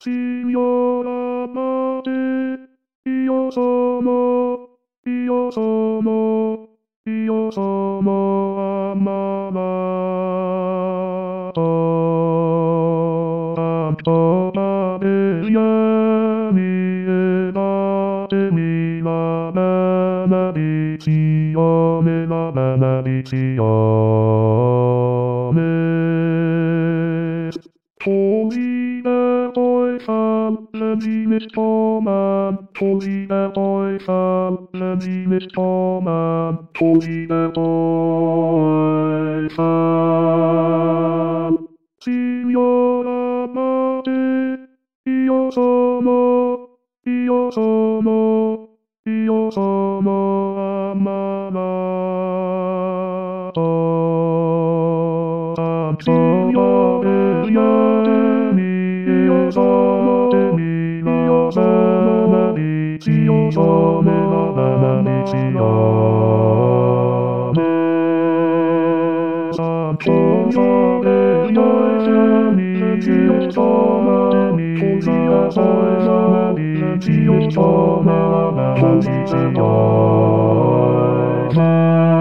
よらまで、よそも、よそも、よそもあままと、あとまでやみえなてみなまなびちよめなまなびちよめよそも、よそも、よそもあままと、あとまでやでみえそもでみなよそもなびちよそもななびちよめさとよでよせみよそまでみなそなびちよそまなびちよめ